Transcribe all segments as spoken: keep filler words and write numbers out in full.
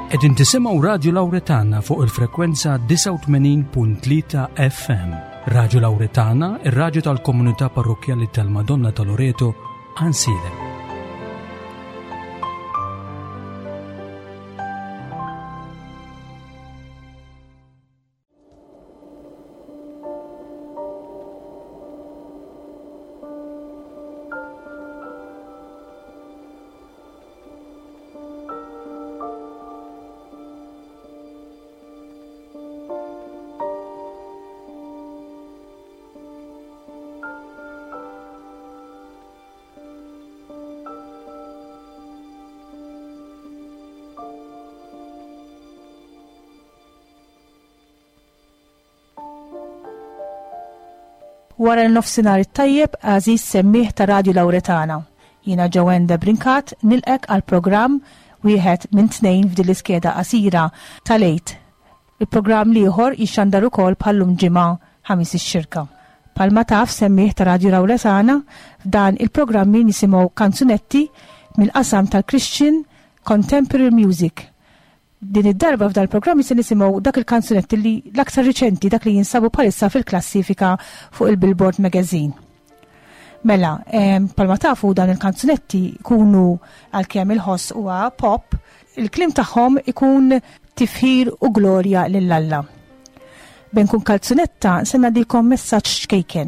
Qed intisimgħu Radio Lawretana fuq il-frekwenza tisa' u tmenin punt tlieta F M. Radio Lawretana, ir-radju tal-Komunità Parrokjali tal-Madonna ta' Loreto, Ansile. Wara l-nofsinhar it-tajjeb għażiż semmieħ ta' Radio Lawretana. Jiena Ġewenda Brinkat nilqek għal programm wieħed minn tnejn f'din l-iskeda qasira tal-għid. Il-programm ieħor jixxandar ukoll bħallum ġimgħa ħamis ix-xirka. Palma taf semmieħ ta' Radio Lawretana f'dan il-programmi nisimgħu kanzunetti mill-qasam tal-Christian Contemporary Music. Din id-darba f'dal programmi se nisimgħu dak il-kanzunetti li l-aktar riċenti dak li jinsabu bħalissa fil-klassifika fuq il-Billboard Magazine. Mela, palma tafu dan il-kanzunetti kunu għalkemm il-ħoss huwa pop, il-klim tagħhom ikun tifħir u glorja lill-Alla. Ben kun kanzunetta se nagħdikom messaġġ xkejken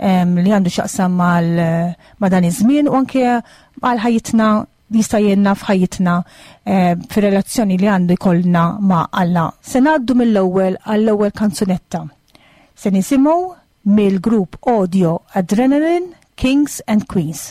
li għandu x'aqsam mal ma' dan iż-żmien u anke għal ħajjitna jista' jenna f'ħajjitna e, fir-relazzjoni li għandu jkollna ma' Alla. Se ngħaddu mill-ewwel għall-ewwel kanzunetta. Se nisimgħu mill-grupp Audio Adrenaline Kings and Queens.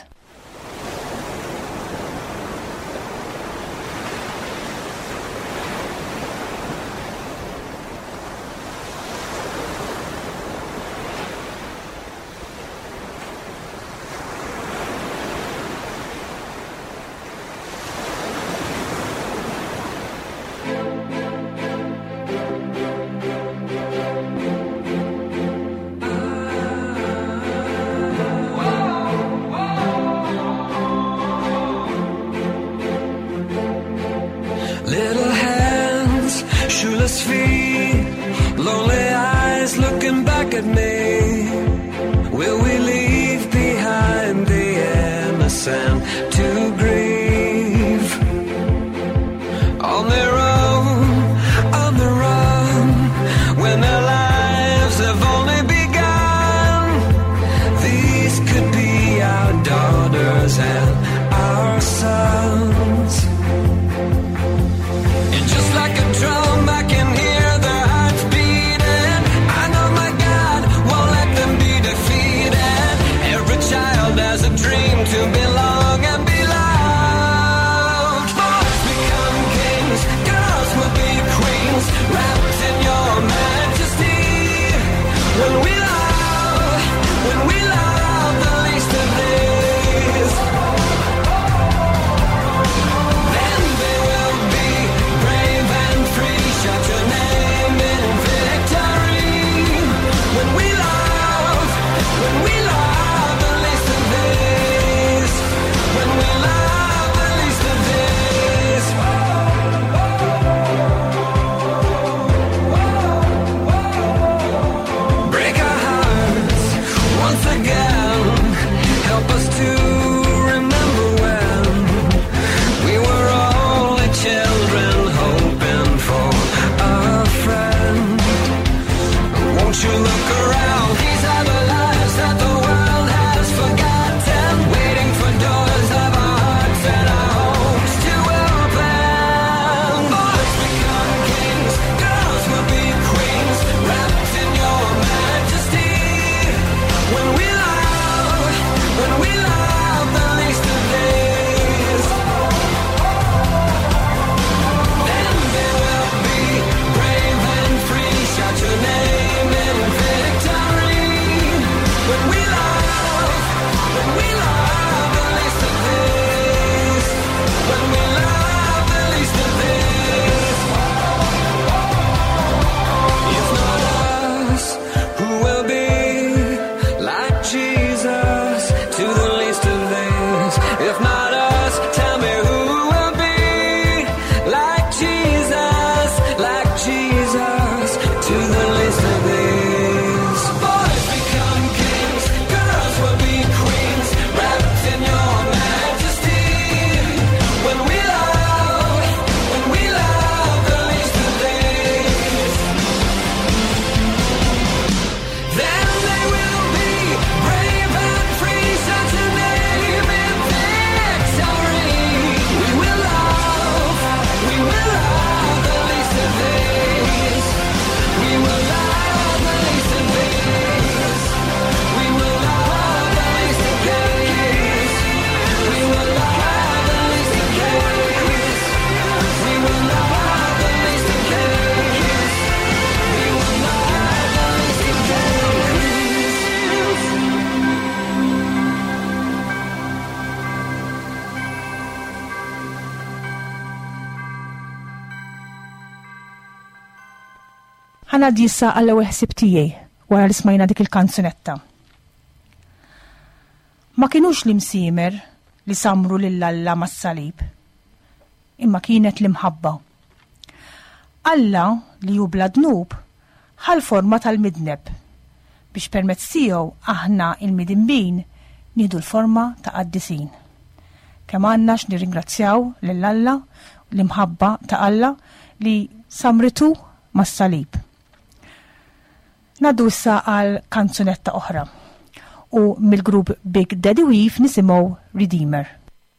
If not us, tell me who will be like Jesus. Għana dissa għall-ewwel ħsieb tiegħi wara li smajna dik il-kanzunetta. Ma kienux l-imsiemer li samru lill-Alla mas-salib, imma kienet l-imħabba. Alla li hu bla dnub ħal forma tal-midneb biex permezz tiegħu aħna il-midinbin nieħdu l-forma ta' qaddisin. Kemm għandna x'nirringrazzjaw lill-Alla l-imħabba ta' Alla li samritu mas-salib. Naddu issa għal kanzunetta oħra u mill-grupp Big Daddy Weave nisimgħu Redeemer.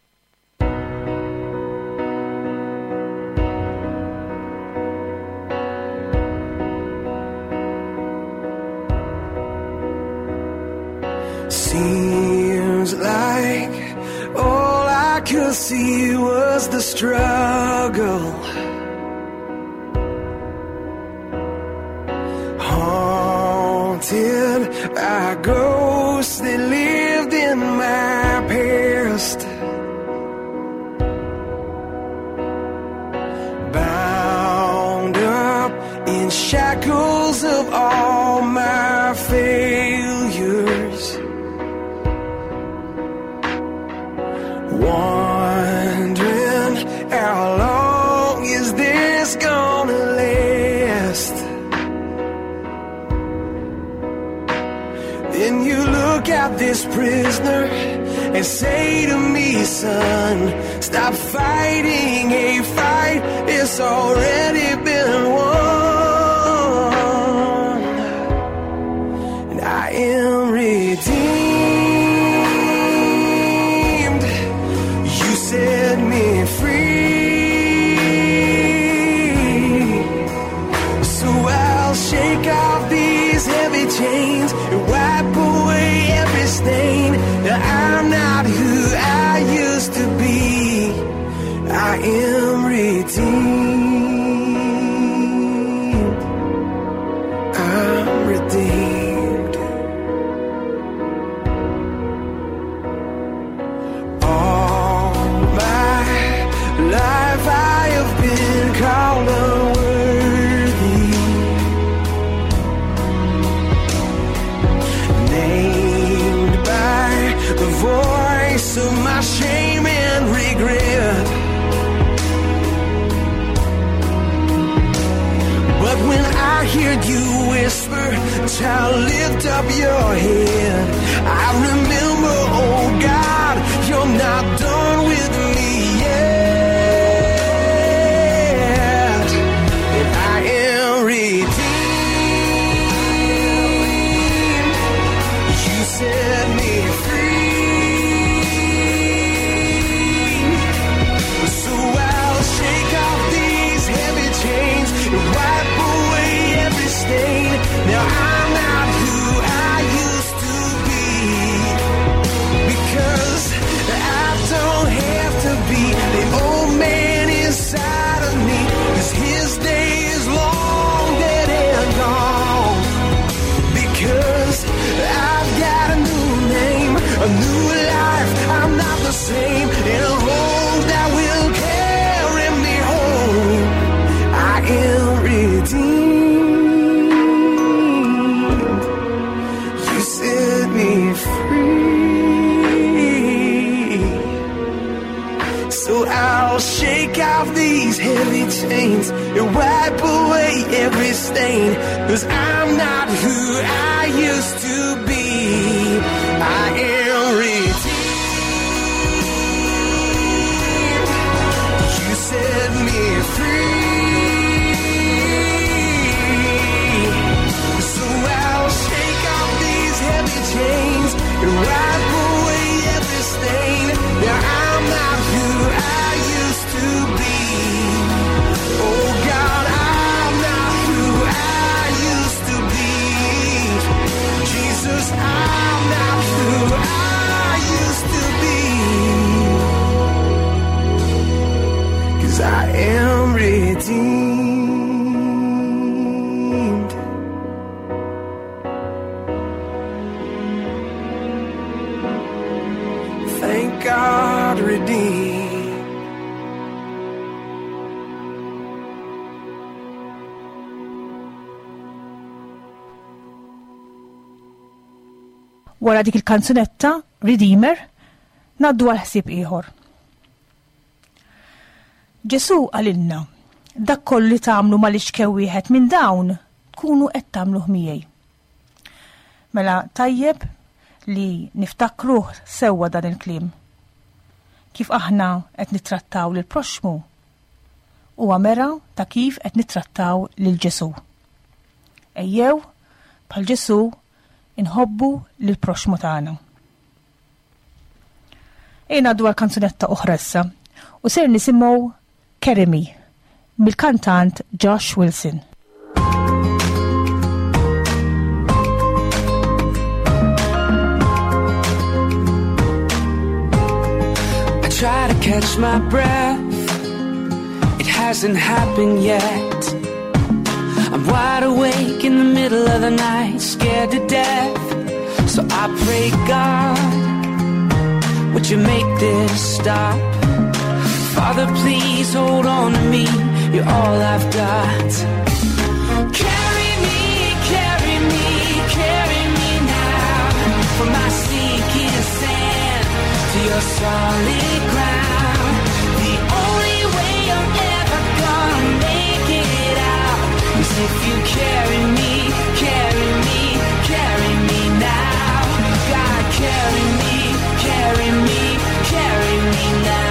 Seems like all I could see was the struggle. Haunted by ghosts that lived in my past. Bound up in shackles of all my failures. Wondering how long is this gonna last? Then you look at this prisoner and say to me, son, stop fighting a fight it's already been won. And I am redeemed. Set me free. So I'll shake off these heavy chains and wipe away every stain. Now I'm not who I used to be. I am redeemed. I'm redeemed. Life I have been called unworthy, named by the voice of my shame and regret. But when I hear you whisper, child, lift up your head, I remember, oh God, you're not done with me yet. Set me free. So I'll shake off these heavy chains and wipe away every stain. Now I'm not who I used to be, because I don't have to be the old man inside of me, 'cause his day is long dead and gone. Because I've got a new name, a new life, I'm not the same, and a road that will carry me home. I am redeemed. You set me free. So I'll shake off these heavy chains and wipe away every stain, 'cause I'm not who I used to be. I am redeemed. You set me free. So I'll shake off these heavy chains and wipe away every stain. Now I'm not who I used to be. Oh God, I'm not who I used to be. Jesus, I'm not who I used to be. 'Cause I am redeemed. Thank God, redeemed. Wara dik il-kanzunetta, Redeemer, naddu għal ħsieb ieħor. Ġesu għalilna, dak kollu li tagħmlu mal-ixkew wieħed minn dawn tkunu qed tagħmluh miegħi. Mela tajjeb li niftakruh sewwa dan il-kliem. Kif aħna qed nittrattaw lil proxmu huwa mera ta' kif qed nittrattaw lil Ġesu. Ejjew bħal Ġesu inħobbu lil proxmu tagħna. Ejna dwar kanzunetta oħra issa u ser nisimgħu Carry Me mill-kantant Josh Wilson. I try to catch my breath, it hasn't happened yet. I'm wide awake in the middle of the night, scared to death. So I pray, God, would you make this stop? Father, please hold on to me, you're all I've got. Carry me, carry me, carry me now, from my sinking sand to your solid ground. The only way I'm ever gonna make it out is if you carry me, carry me, carry me now. God, carry me, carry me, carry me now.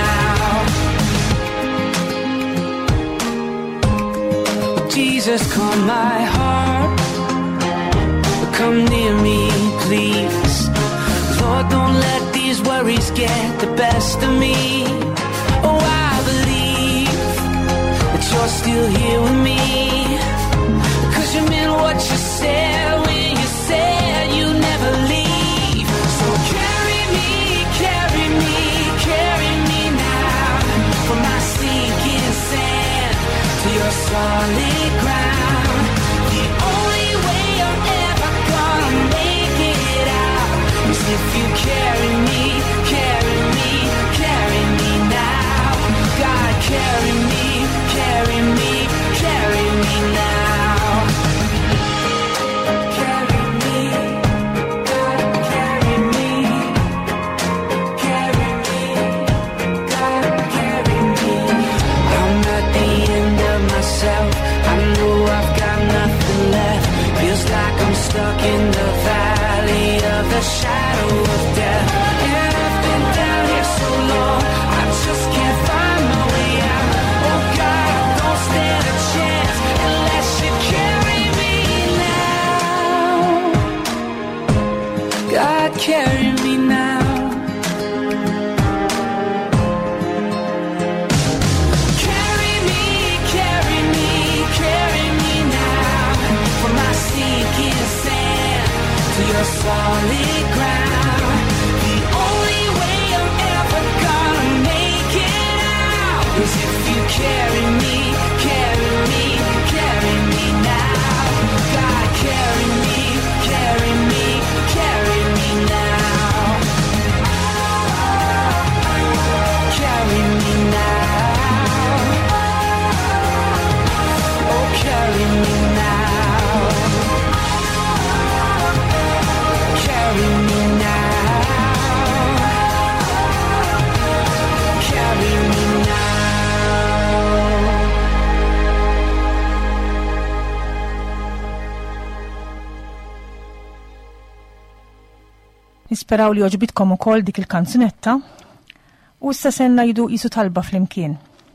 Jesus, calm my heart, come near me, please. Lord, don't let these worries get the best of me. Oh, I believe that you're still here with me, 'cause you meant what you said when you said you'd never leave. So carry me, carry me, carry me now, from my sinking sand to your solid ground. The only way I'm ever gonna make it out is if you carry me, carry me, carry me now. God, carry me, carry me, carry me now. Carry me, God, carry me, carry me, God, carry me. I'm at the end of myself, I know I've got nothing left. Feels like I'm stuck in the valley of the shadow of death. And I've been down here so long, I just can't find my way out. Oh God, don't stand a chance unless you carry me now. God, carry me now. Carry me, carry me, carry me now, from my sinking sand to your solid ground. The only way I'm ever gonna make it out is if you carry me, carry me, carry me now. God, carry me, carry me, carry me now. Carry me now. Oh, carry me now. Carry me now. Carry me now. Nisperaw li oġbitkom ukoll dik il-kanzunetta u issa se ngħidu qisu talba flimkien.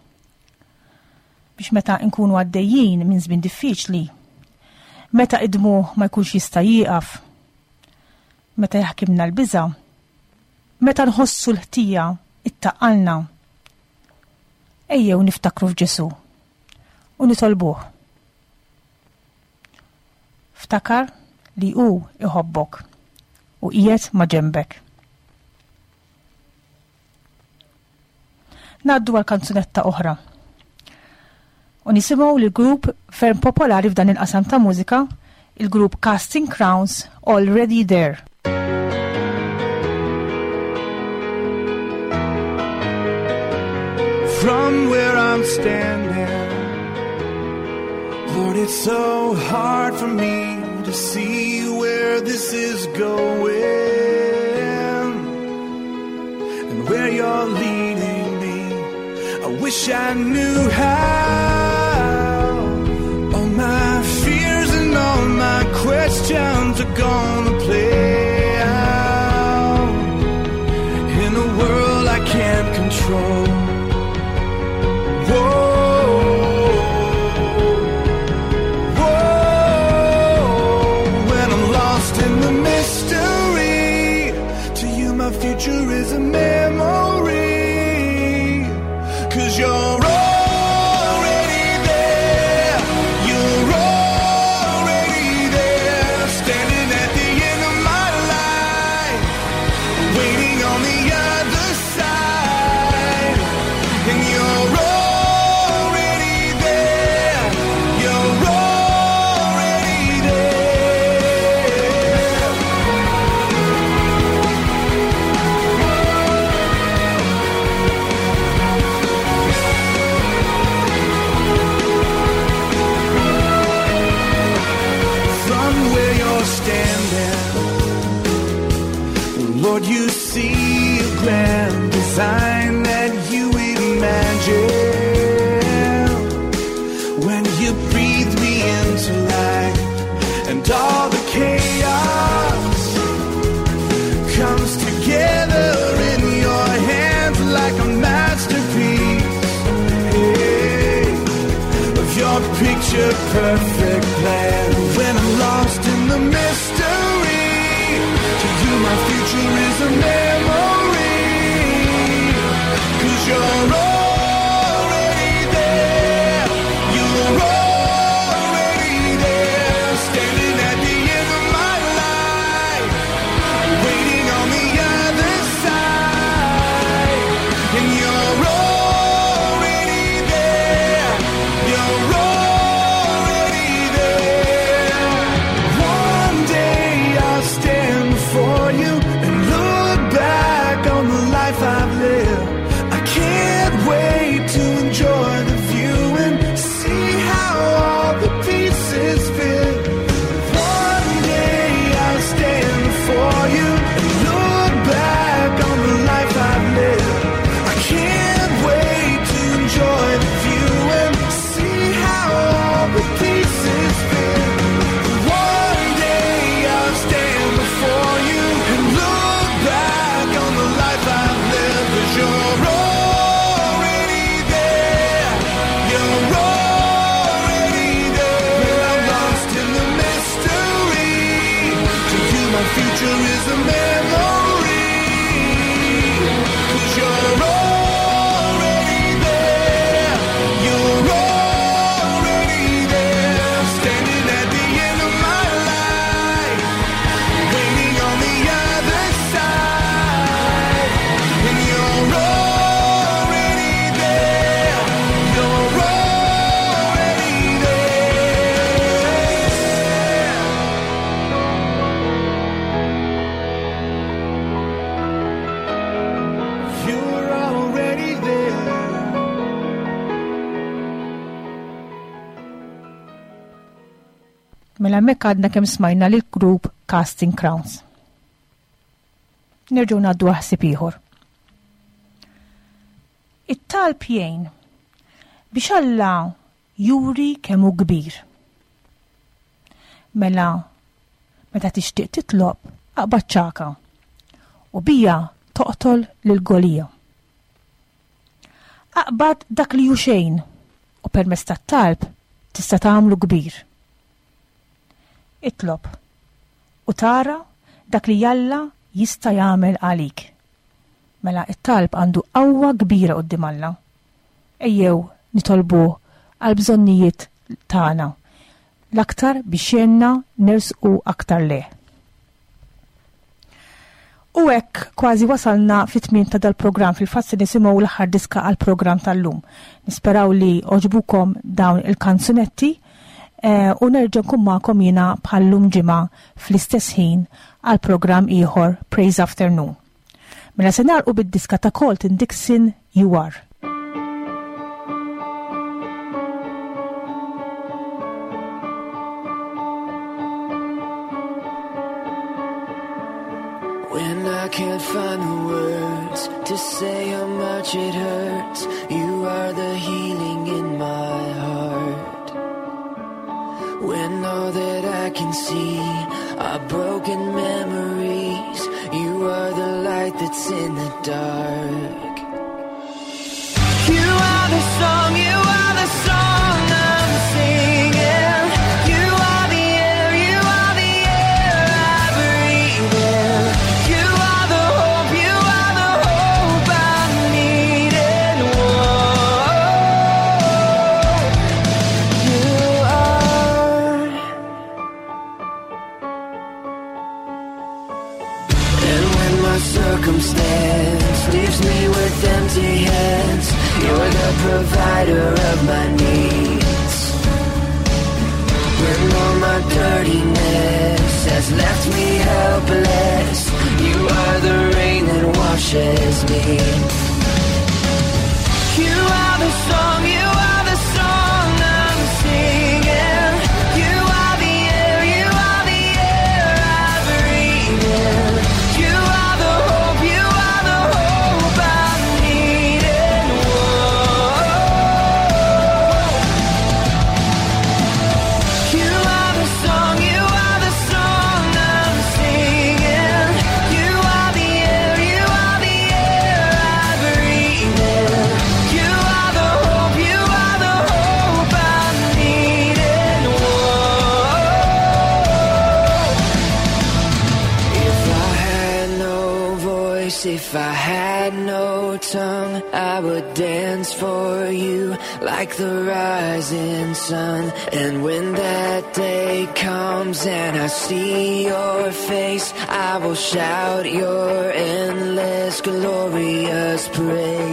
Biex meta nkunu għaddejjin minn żmien diffiċli, meta idmu ma jkunx jista' jieqaf, meta jaħkimna l-biża', meta nħossu l-ħtija ittaqalna, ejjew niftakru f'Ġesu u nitolbuh. Ftakar li hu iħobbok u qiegħed ma' ġembek. Ngħaddu għal kanzunetta oħra. U nisimgħu li grupp ferm popolari f'dan il-qasam ta' mużika, il-grupp Casting Crowns, Already There. From where I'm standing, Lord, it's so hard for me to see where this is going and where you're leading me. I wish I knew how. All my fears and all my questions are gonna play out in a world I can't control. Whoa. Future is a memory, 'cause you're already there, you're already there, standing at the end of my life, waiting on the other side, and you're already there, you're already there. Lord, you see a grand design that you imagine when you breathe me into life, and all the chaos comes together in your hands like a masterpiece, hey, of your picture perfect plan. When I'm lost in the mystery, to you my future is a memory, 'cause you're already there, you're already there, standing at the end of my life, waiting on the other side, and you're already there, you're already there. One day I'll stand before you and look back on the life I've lived. I can't wait to enjoy the view and see how all the pieces fit. One day I'll stand before you and look back on the life I've lived. I can't wait to enjoy the view and see how all the pieces fit. One day I'll stand before you and look back on the life I've lived, 'cause you're already there, you're already there. I'm lost in the mystery, to you my future is a memory, 'cause you're already there, you're already there, standing at the end of my life, waiting on the other side, and you're already there, you're already there. You're already there. Mela hemmhekk għadna kemm smajna lil grupp Casting Crowns. Nerġgħu ngħaddu ħsieb ieħor. It-talb jgħin biex Alla juri kemm hu kbir. Mela meta tixtieq titlob aqbad ċaka u bija toqtol lil Golija. Aqbad dak li hu xejn u permezz tat-talb tista' tagħmlu kbir. Itlob u tara dak li Alla jista' jagħmel għalik. Mela it-talb għandu qawwa kbira quddiem Alla. Ejjew nitolbu għal bżonnijiet tagħna l-aktar biex jenna nersqu aktar leh. U hekk kważi wasalna fit-tmiem ta' dal-programm, fil-fatt nisimgħu l-aħħar diska għall-programm tal-lum. Nisperaw li oġbukom dawn il-kanzunetti eh, u nerġa' nkun magħkom jiena bħallum ġimgħa fl-istess ħin għall-programm ieħor Praise Afternoon. Mela se narqu bid-diska ta' Colton Dixon You Are. how much it hurts. You are the healing in my heart. When all that I can see are broken memories, you are the light that's in the dark. You are the song, you are the song I'm singing. You are the air, you are the air I breathe in. You are the hope, you are the hope I need and want. You are. And when my circumstance leaves me with empty hands, you're the provider of my needs. When all my dirtiness has left me helpless, you are the rain that washes me. You are the song, you are the song I'm singing. You are the air, you are the air I breathe in. You are the hope, you are the hope I need and want. You are the song, you are the song I'm singing. You are the air, you are the air I breathe in. You are the hope, you are the hope I need and want. If I had no voice, if I had no tongue, I would dance for you like the rising sun. And when that day comes and I see your face, I will shout your endless glorious praise.